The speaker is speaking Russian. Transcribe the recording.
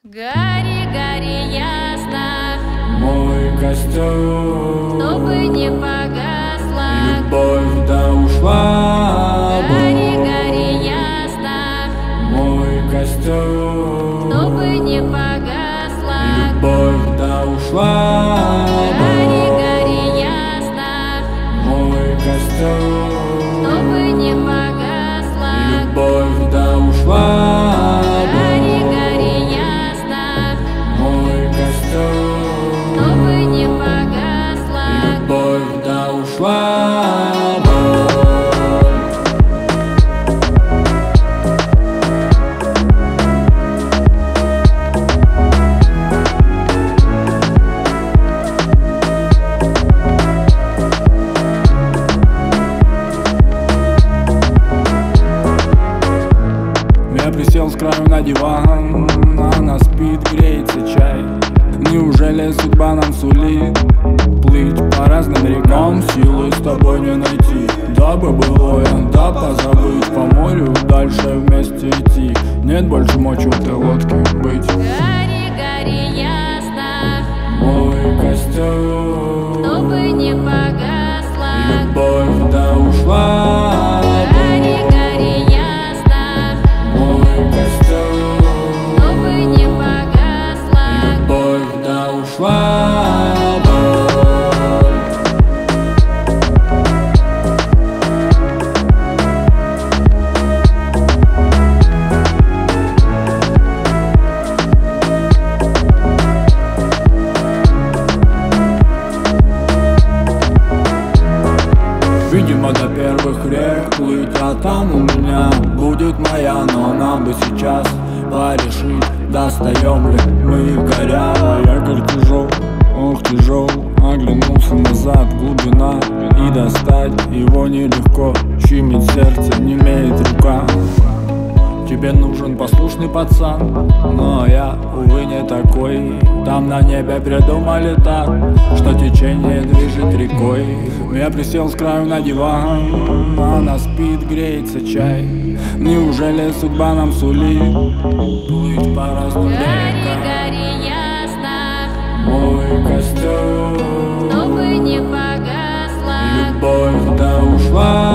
Гори, гори ясно, мой костер, чтобы не погасла. любовь да ушла. Гори, гори ясно, мой костер, чтобы не погасла. любовь да ушла. Гори, гори ясно, мой костер, чтобы не погасла. любовь да ушла. Гори, гори ясно, мой костер, чтобы не погасла. любовь да ушла. Я присел с краю на диван, она спит, греется чай. Неужели судьба нам сулит плыть по разным рекам? Силы с тобой не найти, дабы былое, да позабыть. По морю дальше вместе идти, нет больше мочи в этой лодке быть. Гори, гори ясно, Мой костер, чтобы не погасла. любовь да ушла. Гори, гори ясно, Мой костер, чтобы не погасла. любовь да ушла. Видимо, до первых рек плыть, а там у меня будет моя. Но нам бы сейчас порешить, достаем ли мы горя. Якорь тяжел, ох тяжел, оглянулся назад, глубина. И достать его нелегко, щемит сердце, не имеет рука. Тебе нужен послушный пацан, но я, увы, не такой. Там на небе придумали так, что течение движет рекой. Я присел с краю на диван, она спит, греется чай. Неужели судьба нам сулит плыть по разным Гори, рекам? гори ясно, Мой костер, чтобы не погасла. любовь да ушла.